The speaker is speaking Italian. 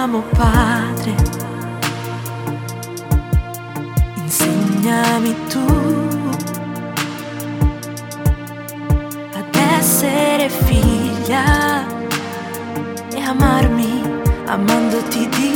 amo Padre, insegnami tu ad essere figlia e amarmi amandoti di